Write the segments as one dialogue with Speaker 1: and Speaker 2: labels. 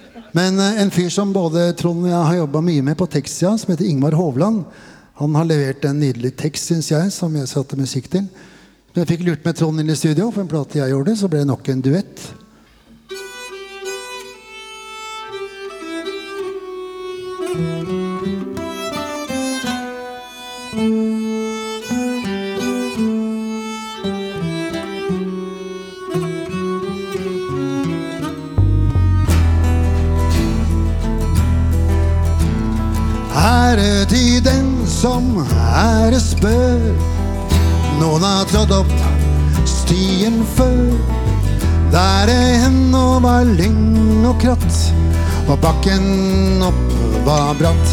Speaker 1: Men en fyr som både Trond og jeg har jobbet mye med på tekstsida, som heter Ingvar Hovland, han har levert en nydelig tekst, synes jeg, som jeg satte musikk til. Men jeg fikk lurt med Trond inn i studio, for en plate jeg gjorde, så ble det nok en duett. Ære til den som æres bør. Noen har trådt opp stien før, der det ennå var lyng og kratt, og bakken opp var bratt.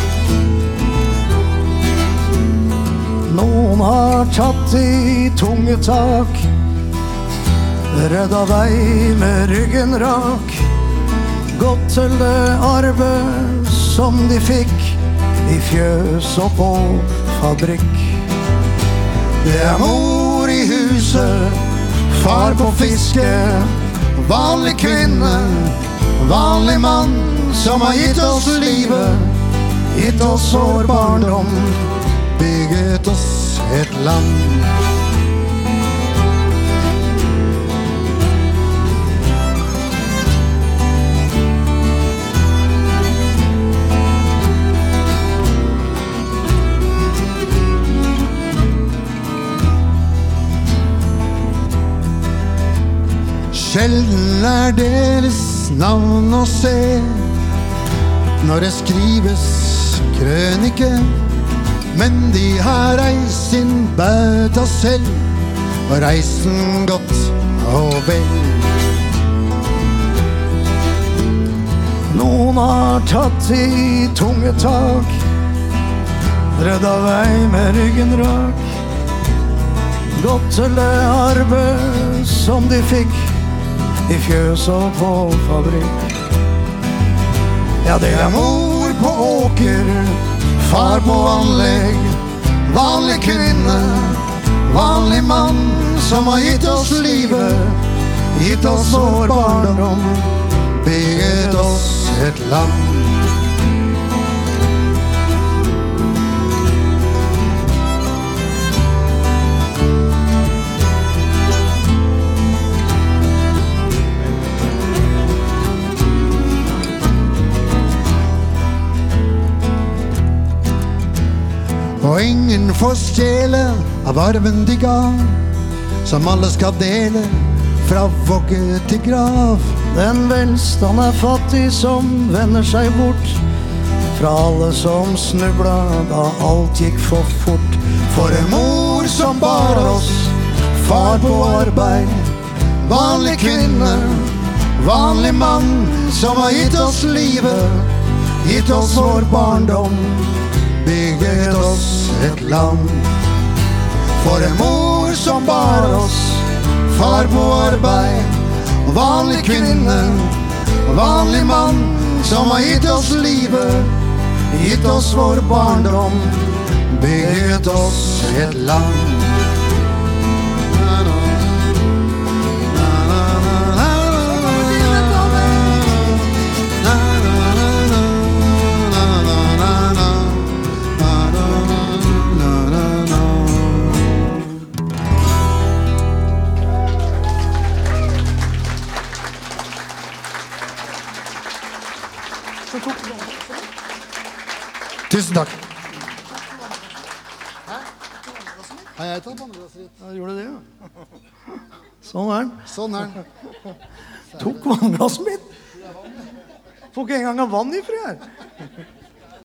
Speaker 2: Noen har tatt i tunge tak, redda vei med ryggen rak, gått til det arbeid som de fikk i fjøs og på fabrikk. Det er mor i huset, far på fiske, vanlig kvinne, vanlig mann, som har gitt oss livet, gitt oss vår barndom, bygget oss et land.
Speaker 1: Sjelden er deres navn å se når det skrives krønike, men de har reist sin bauta selv, og reisen godt og vel.
Speaker 2: Noen har tatt i tunge tak, redda vei med ryggen rak, gått til det arbeid som de fikk i fjøs og på fabrikk. Ja, det er mor på åker, far på anlegg, vanlig kvinne, vanlig mann, som har gitt oss livet, gitt oss vår barndom, bygget oss et land. Og ingen får stjele av arven de gav, som alle skal dele fra vogge til grav. Den velstand er fattig som vender seg bort fra alle som snubla da alt gikk for fort.
Speaker 1: For en mor som bar oss, far på arbeid, vanlig kvinne, vanlig mann, som har gitt oss livet, gitt oss vår barndom, bygget oss et land. For en mor som bar oss, far på arbeid, vanlig kvinne, vanlig mann, som har gitt oss livet, gitt oss vår barndom, bygget oss et land. Tusen takk. Har jeg tatt vannglasset ditt?
Speaker 2: Ja, gjorde det, ja. Sånn er den.
Speaker 1: Sånn er den.
Speaker 2: Tok vannglasset mitt. Får ikke engang av vann i fri her.